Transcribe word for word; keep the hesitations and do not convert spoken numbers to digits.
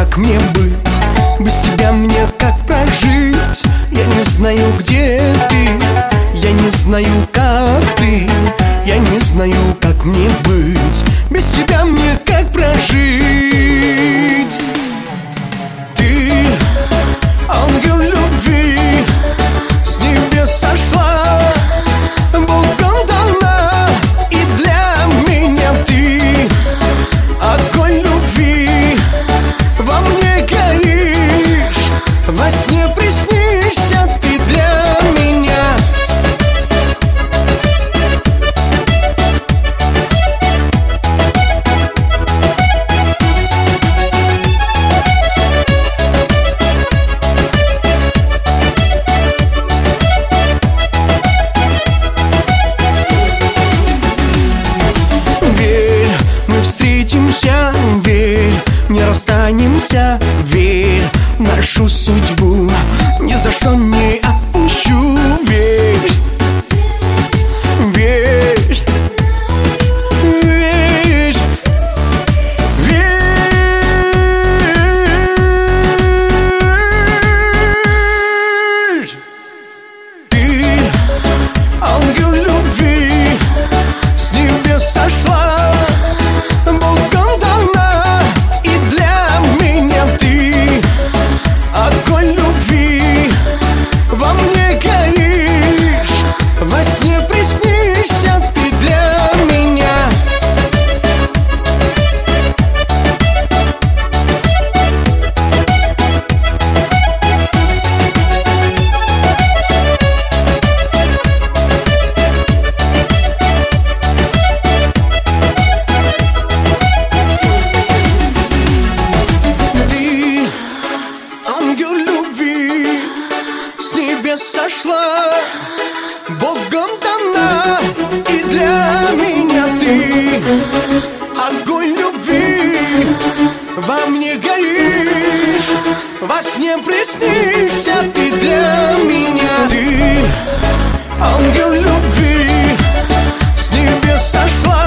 как мне быть? Без тебя мне как прожить? Я не знаю, где ты, я не знаю, как ты, я не знаю, как мне быть. Без тебя мне как прожить? Ты ангел любви, с небес сошла, Богом дана, и для меня ты огонь любви. Во мне горишь, во сне приснишься ты для меня. Верь, мы встретимся, верь, не расстанемся, верь, нашу судьбу ни за что не отпущу. Верь, верь, верь, верь. Ты ангел любви, с небес сошла, Богом дана, и для меня ты огонь любви. Во мне горишь, во сне приснишься ты для меня. Ты ангел любви, с небес сошла, Богом дана, и для меня ты огонь любви. Во мне горишь, во сне приснишься ты для меня. Ты ангел любви, с небес сошла,